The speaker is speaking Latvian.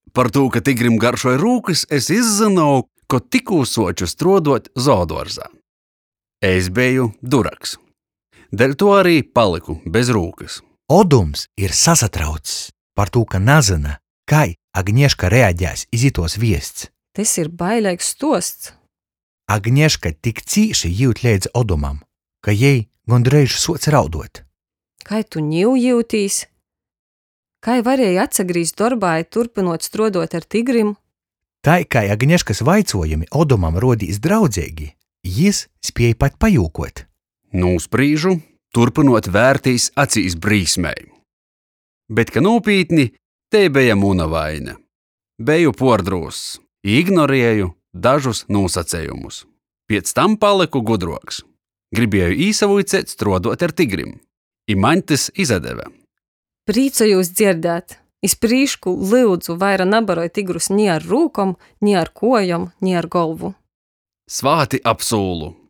Par to, ka tigrim garšoja rūkas, es izzināju, ko tikko soču strodot zoodvorzā. Es biju duraks. Dēļ to arī paliku bez rūkas. Odums ir sasatraucis par to, ka nazina, kā Agnieška reaģēs iz itos viests. Tas ir bailīgs stosts. Agnieška tik cīši jūt līdz Odumam, ka jai gondreiz soc raudot. Kai tu ņiu jūtīs? Kai varēja atsagrīzt darbā, turpinot strodot ar tigrim? Tā, kā Agnieškas vaicojumi Odumam rodīs draudzīgi, jis spēja pat pajūkot. Nūsprīžu, turpinot vērtīs acīs brīsmēji. Bet, ka nūpītni, te bija muna vaina. Beju pordrūs, ignorēju dažus nosacējumus. Pēc tam paliku gudroks. Gribēju īsavuicēt strodot ar tigrim. I maņ tas izadeva. Prīcojos dzirdēt. Iz prīšku lūdzu vaira nabaroja tigrus ni ar rūkom, ni ar kojom, ni ar golvu. Svāti apsūlu.